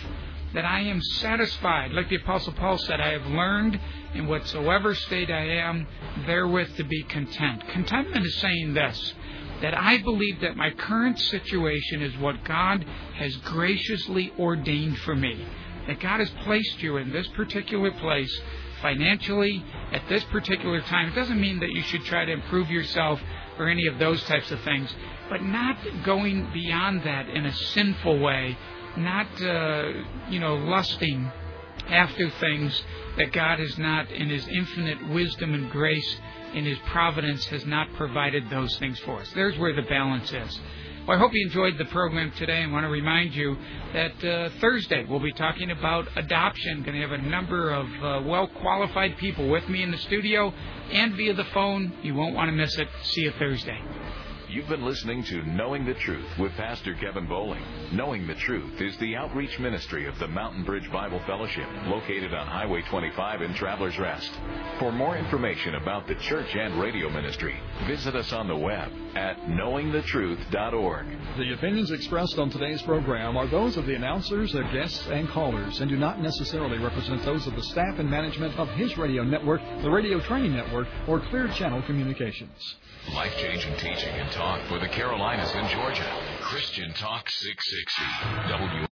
that I am satisfied. Like the Apostle Paul said, I have learned in whatsoever state I am, therewith to be content. Contentment is saying this, that I believe that my current situation is what God has graciously ordained for me. That God has placed you in this particular place financially at this particular time. It doesn't mean that you should try to improve yourself or any of those types of things, but not going beyond that in a sinful way, not, uh, you know, lusting after things that God has not, in His infinite wisdom and grace, in His providence, has not provided those things for us. There's where the balance is. Well, I hope you enjoyed the program today. I want to remind you that uh, Thursday we'll be talking about adoption. Going to have a number of uh, well-qualified people with me in the studio and via the phone. You won't want to miss it. See you Thursday. You've been listening to Knowing the Truth with Pastor Kevin Bowling. Knowing the Truth is the outreach ministry of the Mountain Bridge Bible Fellowship, located on Highway twenty-five in Travelers Rest. For more information about the church and radio ministry, visit us on the web at knowing the truth dot org. The opinions expressed on today's program are those of the announcers, their guests, and callers, and do not necessarily represent those of the staff and management of His Radio Network, the Radio Training Network, or Clear Channel Communications. Life-changing teaching and talk for the Carolinas and Georgia. Christian Talk six sixty. W